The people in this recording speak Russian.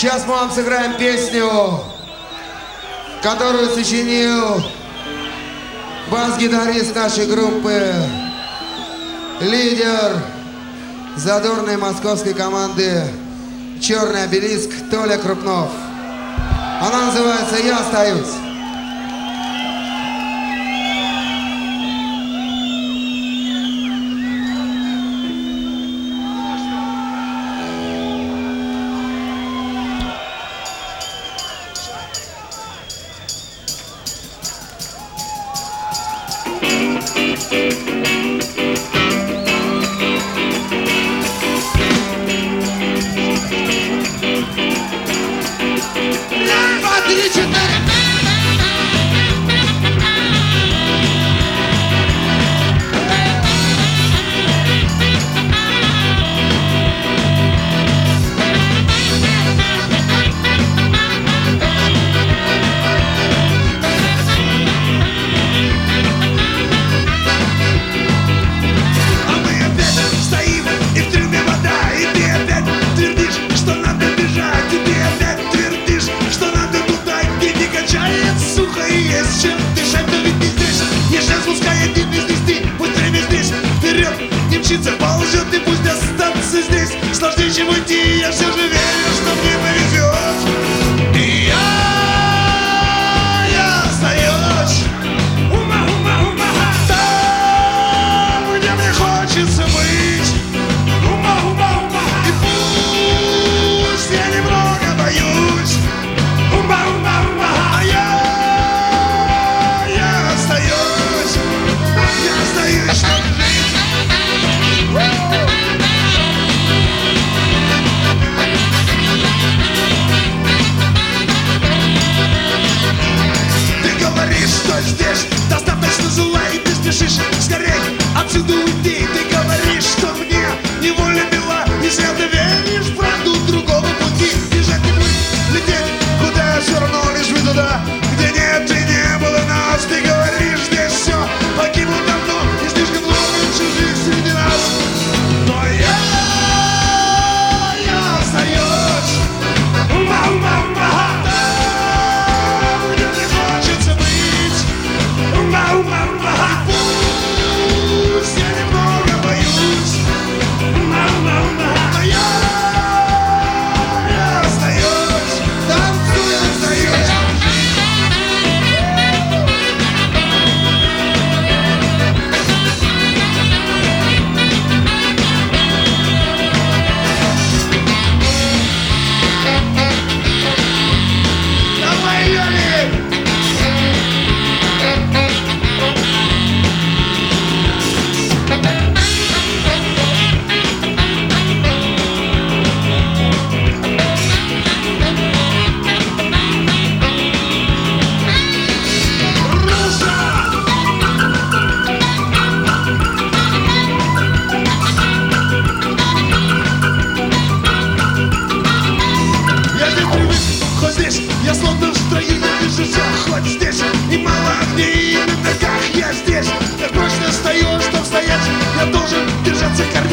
Сейчас мы вам сыграем песню, которую сочинил бас-гитарист нашей группы, лидер задорной московской команды «Черный обелиск» Толя Крупнов. Она называется «Я остаюсь». Ползет и пусть останется здесь. Сложнее, чем уйти, я все же верю, что мне повезет. И я остаюсь там, где мне хочется быть. И пусть я немного боюсь, а я остаюсь, чтобы жить. Ты говоришь, что здесь достаточно зла, и ты спешишь скорей отсюда уйти. Ты говоришь, что мне неволя мила, если ты веришь в правду другого пути. Бежать не будет, лететь куда, все равно лишь бы туда, где нет и не было нас. Ты говоришь, здесь все погибло давно, и слишком много чужих среди нас. Но я остаюсь там, где мне хочется быть. Пусть я немного боюсь, но я остаюсь там, где я остаюсь. Давай, Юрий! Я здесь привык, хоть здесь я словно в строю, я вижу все, хоть здесь и мало огней, и на ногах я здесь так прочно стою, что стоять я должен держаться корней.